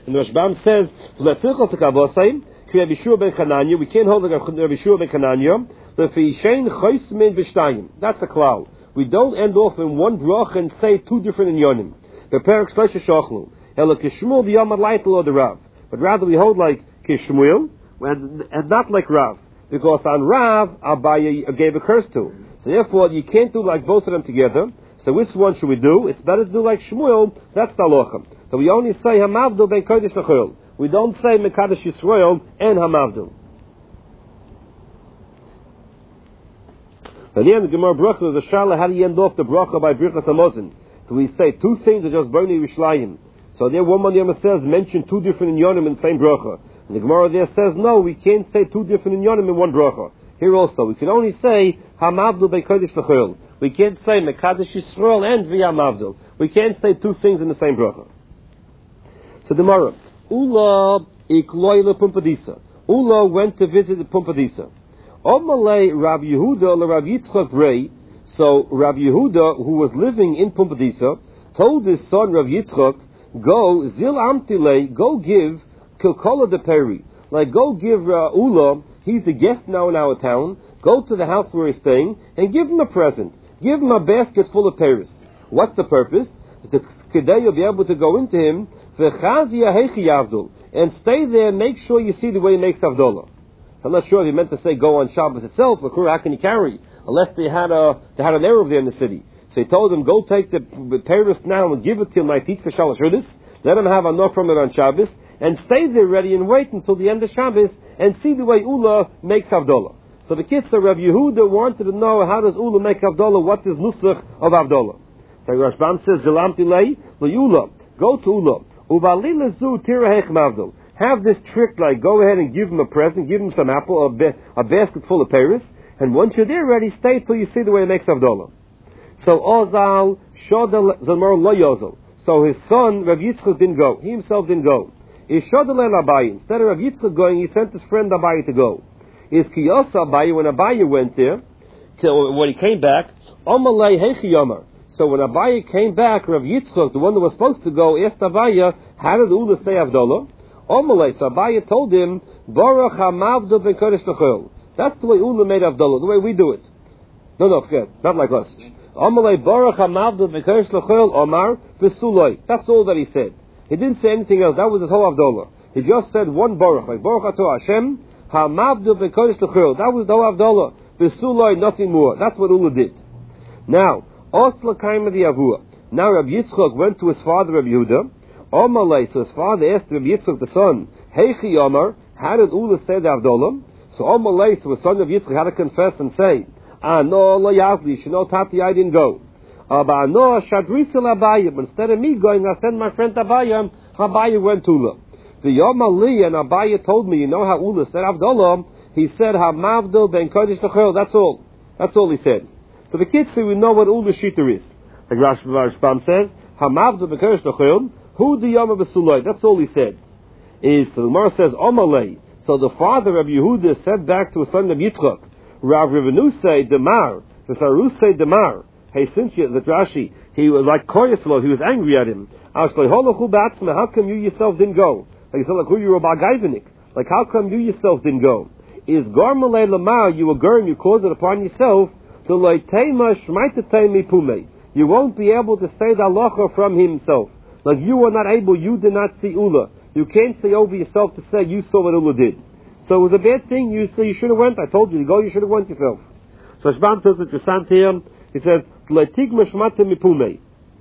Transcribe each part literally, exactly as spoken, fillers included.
And the Rashbam says, we can't hold like Rabbi Shua ben Chananya. That's a cloud. We don't end off in one brach and say two different inyonim. But rather we hold like Kishmuel and not like Rav. Because on Rav, Abaye gave a curse to. So therefore, you can't do like both of them together. So which one should we do? It's better to do like Shmuel. That's the halacha. So we only say Hamavdul ben Kodesh L'Chol. We don't say Mekadosh Yisrael and Hamavdul. And here in the Gemara Bracha, there's a shala, how do you end off the Bracha by Birchas Hamazon? So we say two things are just burning Yerushalayim. So there one man says, mention two different inyonim in the same Bracha. And the Gemara there says, no, we can't say two different inyonim in one Bracha. Here also, we can only say Hamavdul ben Kodesh L'Chol. We can't say Mekadosh Yisrael and V'Hamavdul. We can't say two things in the same Bracha. So the Gemara, Ula ikloy le Pumpadisa. Ula went to visit the Pumpadisa. Omalei Rav Yehuda le Rav Yitzchak Rei. So Rav Yehuda, who was living in Pumpadisa, told his son Rav Yitzchak, go zil amtile, go give kilkola de peri, like go give uh, Ula. He's a guest now in our town. Go to the house where he's staying and give him a present. Give him a basket full of pears. What's the purpose? That today you'll be able to go into him and stay there. Make sure you see the way he makes Avdolah. So I'm not sure if he meant to say go on Shabbos itself. How can you carry? Unless they had a they had an Eruv there in the city. So he told him, go take the pears now and give it to him like teach for Shalosh Rudis. Let him have enough from it on Shabbos and stay there ready and wait until the end of Shabbos and see the way Ula makes Avdolah. So the kids of Rav Yehuda wanted to know, how does Ula make Avdolah? What is Nusach of Avdolah? So Rashbam says, Zilamti lei Ula. Go to Ula. Ubalila zu tirahech mavdol. Have this trick, like go ahead and give him a present, give him some apple, a, ba- a basket full of pears, and once you're there ready, stay till you see the way he makes Avdolah. So Ozal Shodel Zalmar Lo Yozal. So his son Rav Yitzchak didn't go. He himself didn't go. Is Shodel El Abayi. Instead of Rav Yitzchak going, he sent his friend Abayi to go. Is Kiyosa Abayi, when Abayi went there, till when he came back, Omalei Hechi Yomar. So when Abayi came back, Rav Yitzchak, the one that was supposed to go, asked Abayi, how did Ula say Avdolah? Omalei, so Abayi told him, Baruch HaMavdul ben Kodesh L'Chol. That's the way Ula made Avdolah, the way we do it. No, no, forget, not like us. Omalei Baruch HaMavdul ben Kodesh L'Chol, Omar V'suloi. That's all that he said. He didn't say anything else. That was his whole Avdolah. He just said one Baruch, like Baruch Ato Hashem, HaMavdul ben Kodesh L'Chol. That was the whole Avdolah. V'suloi, nothing more. That's what Ula did. Now, Osla Kaima the Avua. Now Rabbi Yitzchak went to his father Rabbi Yehuda. Omalei, so his father asked Rabbi Yitzchak the son, Heichi Omar, how did Ula say the Avdolah? So Omalei, so his son Rabbi Yitzchak had to confess and say, Ah no, lo yavli, shino tati, I didn't go. But no, shadrisel Abayim. Instead of me going, I sent my friend Abayim. Abayim went to Ula. The Yomali and Abayim told me, you know how Ula said Avdolah? He said, Hamavdul ben Kodesh L'Chol. That's all. That's all he said. So the kids say we know what Ula Shita is. Like Rashbam says, Hamavdul ben Kodesh L'Chol. Hu the Yom B'Suloi. That's all he said. Is so the Gemara says Omalei. So the father of Yehuda said back to his son of Yitzchak, Rav Rivenu say Demar, the Sarus say Demar. Hey, since you, the Rashi, he was like Koyaslo, he was angry at him. How come you yourself didn't go? Like he said, like who you were Bagaivanik. Like how come you yourself didn't go? Is Garmalei Lamar, you were going, you caused it upon yourself. To Leitema Shmaitaitemi Pume. You won't be able to say the halacha from himself. Like you were not able, you did not see Ula. You can't say over yourself to say you saw what Ula did. So it was a bad thing. You say you should have went. I told you to go. You should have went yourself. So Shbam tells it to Santiam. He says, Letigma Shmaitemi Pume.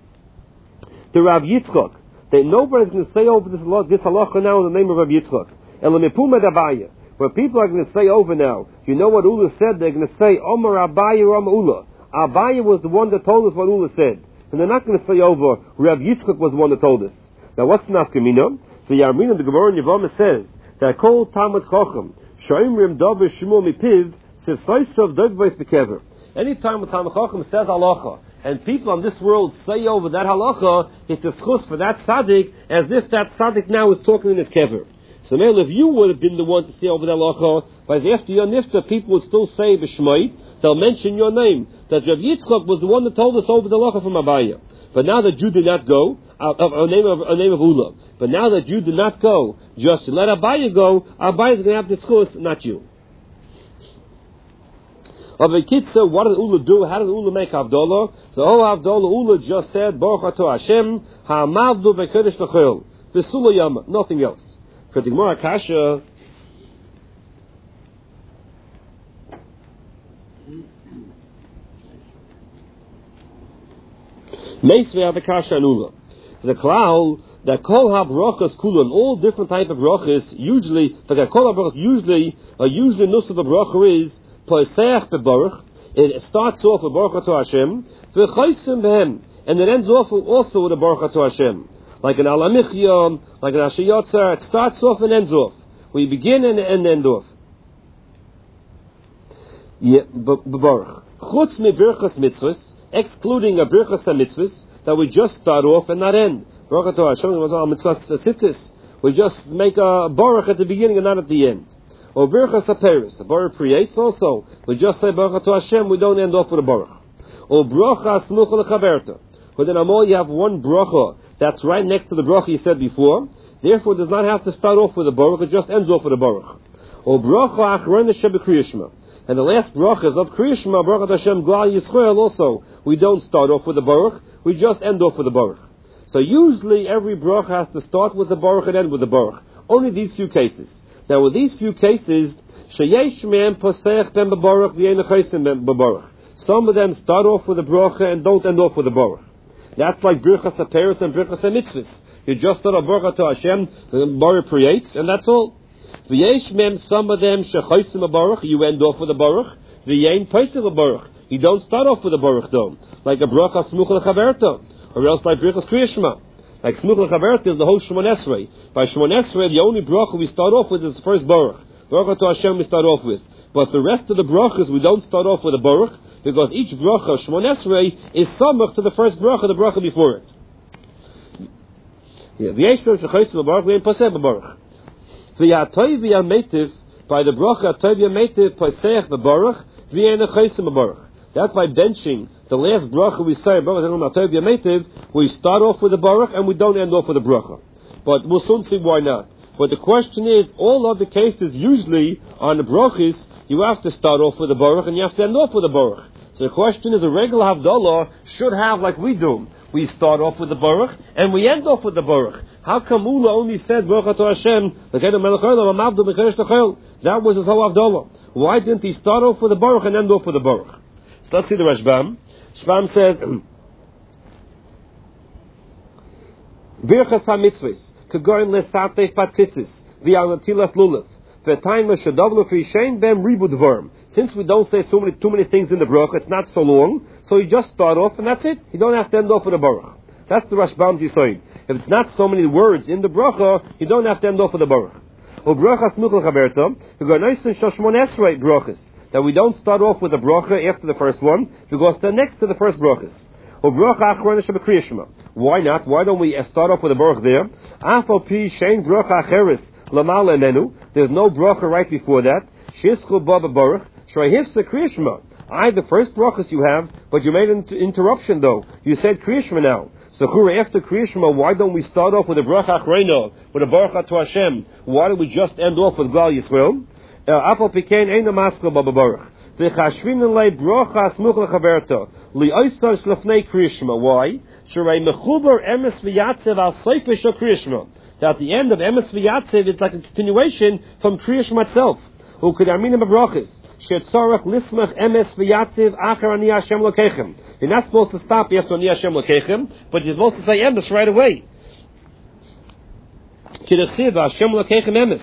To Rav Yitzchak, that nobody's going to say over this this halacha now in the name of Rav Yitzchak. Elamipume Dabaya. Where people are going to say over now, you know what Ula said? They're going to say, Omar Abaye or Omar Ula. Abaye was the one that told us what Ula said. And they're not going to say over, Rav Yitzchak was the one that told us. Now what's the nafkamina? The Yarmina, the Gemara in Yevamah says, that Kol Talmud Chacham, Shoimrim Dover Shmuel Mipiv, Sivsoisav Dogvois Bekever. Anytime a Talmud Chacham says halacha, and people on this world say over that halacha, it's a schus for that tzaddik, as if that tzaddik now is talking in his kever. So now, if you would have been the one to say over the halacha, but after your nifta, people would still say b'shmait. They'll mention your name. That Rav Yitzchak was the one that told us over the halacha from Abaye. But now that you did not go, uh, uh, a name of a name of Ula. But now that you did not go, just to let Abaya go, Abaya is going to have the schus, not you. Of a kitza, what did Ula do? How did Ula make Havdalah? So, oh, Havdalah, Ula just said, Baruch Ato Hashem, Ha'amavdu V'Kodesh L'Chol. V'Sula Yama, nothing else. For the Gemara Kasha, Meisvei Avakasha and Ula. The Klal, that Kol HaBrachas Kulan, all different type of brachas, usually, like Kol HaBrachas, usually, uh, usually Nus of the bracha is, Poisech bebaruch. It starts off with Baruch Ato Hashem, v'chaysim behem, and it ends off also with a Baruch Ato Hashem. Like an Alamichya, like an Ashiyotzar, it starts off and ends off. We begin and, and end off. Yeah, bebaruch. Chutz me birchas mitzvahs, excluding a birchas mitzvahs, that we just start off and not end. Baruch Ato Hashem was all mitzvahs tzitzis. We just make a baruch at the beginning and not at the end. Or Birchas HaPeres, a Baruch creates also. We just say Baruch Ato Hashem, we don't end off with a Baruch. Or Bracha Smucha L'Chaverta. Within Amol you have one Bracha that's right next to the Bracha you said before. Therefore it does not have to start off with a Baruch, it just ends off with a Baruch. Or Bracha Achrona Shebe Kriyashma. And the last Bracha is of Kriyashma, Baruch Hashem Glal Yisrael also. We don't start off with a Baruch, we just end off with a Baruch. So usually every Bracha has to start with a Baruch and end with a Baruch. Only these few cases. Now, with these few cases, sheyesh me'em posech ben bebaruch v'yein chaysim ben bebaruch. Some of them start off with a bracha and don't end off with a baruch. That's like birchas haperes and birchas hamitzvahs. You just start a baruch to Hashem, the baruch creates, and that's all. V'yesh me'em, some of them shechaysim bebaruch, you end off with a baruch. V'yein posech bebaruch. You don't start off with a baruch though, like a bracha smucha l'chaverta, or else like birchas kriyashma. Like Smuch L'Chaverta is the whole Shemon Esrei. By Shemon Esrei, the only bracha we start off with is the first Baruch. Baruch to Hashem we start off with. But the rest of the brachas we don't start off with a Baruch, because each bracha, Shemon Esrei, is samach to the first bracha, the bracha before it. V'yesh Baruch Shechayis L'Baruch v'yein Poseh B'Baruch. V'yatoy v'yametiv, by the bracha, Atoy v'yametiv, Poseh B'Baruch, v'yein Chayis B'Baruch. That's by benching the last bracha we say, we start off with a baruch and we don't end off with a bracha. But we'll soon see why not. But the question is, all other cases, usually on the brachis, you have to start off with a baruch and you have to end off with a baruch. So the question is, a regular Havdalah should have like we do. We start off with the baruch and we end off with the baruch. How come Ula only said Baruch Ato Hashem? That was his whole Havdalah. Why didn't he start off with the baruch and end off with the baruch? So let's see the Rashbam. Rashbam says, Birchas HaMitzvahs, Kagorin Lesatef Patzitzis, V'Alatilas Lulav, V'Tayim L'Shadavlu F'Yishain Bem Ribud Vorm. Since we don't say so many, too many things in the Baruch, it's not so long, so you just start off and that's it. You don't have to end off with a Baruch. That's the Rashbam's Yisoid. If it's not so many words in the Bracha, you don't have to end off with a Baruch. O Bracha Smuch L'Chaverta, Kagorin Shoshmon Esrei Brachas. That we don't start off with a bracha after the first one, because they're next to the first brachas. Why not? Why don't we start off with a baruch there? There's no bracha right before that. I, the first brachas you have, but you made an interruption though. You said kriyashma now. So after kriyashma, why don't we start off with a bracha achrona, with a baruch to Hashem? Why don't we just end off with Glal Yisrael? Apple Pikain ain't a maskell Baba Baruch. The Chashvin lay brocha smuch lechaverta li oisar shlafnei kriyashma. Why? Shrei mechuber emes v'yatzev al seifesh of kriyashma. That at the end of emes v'yatzev it's like a continuation from kriyashma itself. Who could aminim abrachis? Shetzorach lismach emes v'yatzev achar ani Hashem lokechem. You're not supposed to stop after ani Hashem lokechem, but you're supposed to say emes right away. Kidachsiv Hashem lokechem emes.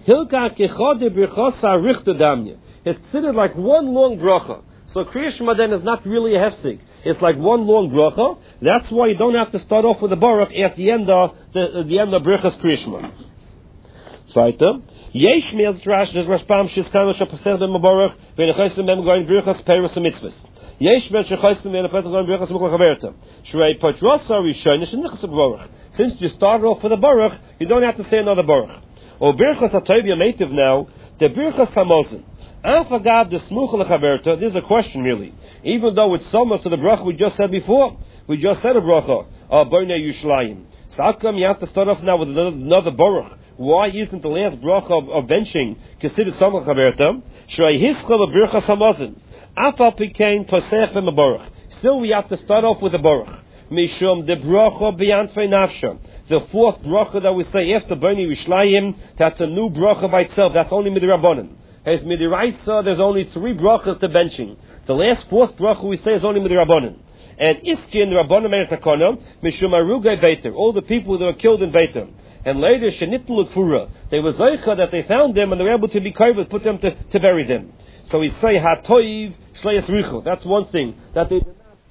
It's considered like one long bracha. So kriyashma then is not really a hefsek. It's like one long bracha. That's why you don't have to start off with the baruch at the end of the, the end of brachas kriyashma. Zweite, yesh me'ez trash des rashpam shizkan shapasel ben mabaruch ve'nechaysim ben goyin brachas peirus mitzvahs. Yesh ben shechaysim ben apesel goyin brachas mukla chaverta. Shrei patros arishonish nichas baruch. Since you start off with the baruch, you don't have to say another baruch. Or birchas ha'tovia native now, the birchas hamozin. Afagav the smucha lechaverta. This is a question really. Even though it's similar to the bracha we just said before, We just said a bracha. Uh, B'nai Yushalayim. So how come you have to start off now with another, another baruch? Why isn't the last bracha of, of benching considered Samach Haberta? Shrei Hischal B'Birchas Hamazon. Afal Pikein Tosech B'Mabaruch. Still we have to start off with a baruch. Mishum de bracha b'yantvei nafsha. The fourth bracha that we say after B'nai Yushalayim, that's a new bracha by itself. That's only Midrabanan. As Midiraisa, there's only three brachas to benching. The last fourth bracha we say is only Midrabanan. And Iskin Rabbanan Meretakona, Mishum Arugay Beiter. All the people that were killed in Beiter. And later, Shenitlu L'Kfura. They were Zaycha that they found them and they were able to be carved, put them to, to bury them. So we say Hatoiv Shleis Richo. That's one thing. That they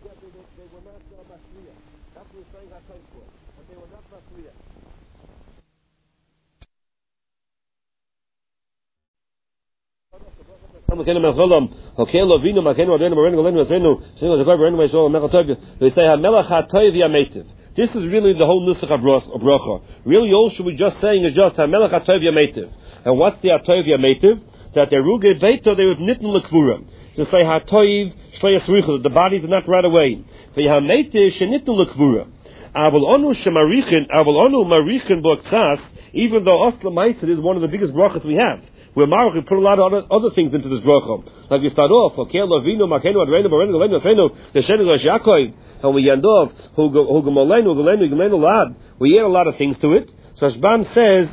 We say Hamelach HaToiv Yametiv. This is really the whole nusach of bracha. Really, all should be just saying is just Hamelach HaToiv Yametiv. And what's the HaToiv Yametiv? That the Ruge Beito they was nitten l'kvura. To say HaToiv Shleis Richo, the body did not rot away. V'Hametiv shenitten l'kvura. Avol onu shemarichin, avol onu marichin b'oktzas. Even though Osla Meisid is one of the biggest brachas we have. We're married, we put a lot of other, other things into this bracha. Like we start off, okay, Lavinu, Makenu, Adrenu, Barenu, Galenu, Asenu, the Shenu, Yaakov, and we end off, Hugomolenu, Galenu, Galenu, Lad. We add a lot of things to it. So Shban says,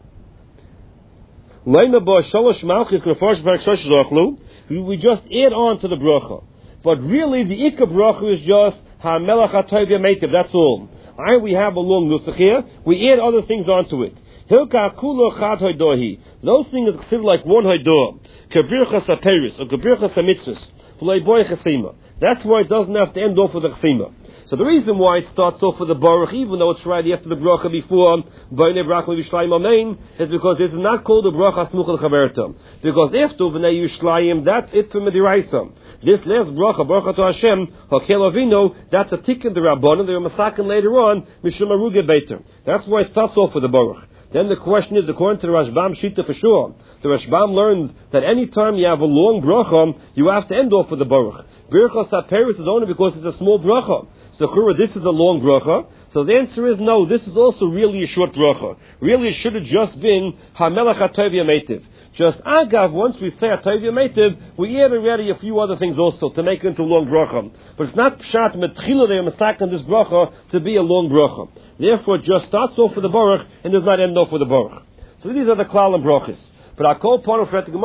Leina Bo Shalosh Malchis, Kneforsh Barak Shosh Zochlu. We just add on to the bracha. But really, the Ikka bracha is just HaMelach HaToiv Yametiv, that's all. Alright, we have a long nusach here. We add other things onto it. Hilka Kulo Chad Hoidohi. Those things are considered like one Hoidoh. Kabirchas HaPeris, or Kabirchas HaMitzvahs. V'lei Boy Chesima. That's why it doesn't have to end off with a Chesima. So the reason why it starts off with the Baruch, even though it's right after the Bracha before, B'nai Bracha Yushalayim Amen, is because this is not called the Bracha Smuchal Chaberta. Because after B'nai Yushalayim, that's it from the Diraisa. This last Bracha, Baruch to Hashem, Hakel Avino, that's a tikkun the Rabbanon, they were masakin later on, Mishum Aruge Beiter. That's why it starts off with the Baruch. Then the question is, according to the Rashbam Shita for sure, the Rashbam learns that any time you have a long bracha, you have to end off with the Baruch. Birchas HaPeris is only because it's a small bracha. So, Chura, this is a long bracha. So the answer is no, this is also really a short bracha. Really, it should have just been HaMelach HaToiv Yametiv. Just Agav, once we say HaToiv Yametiv, we add already a few other things also to make it into a long bracha. But it's not Pshat Metchila they are mistaken this bracha to be a long bracha. Therefore, it just starts off with the Baruch and does not end off with the Baruch. So these are the Klal and Brachas. But our call part of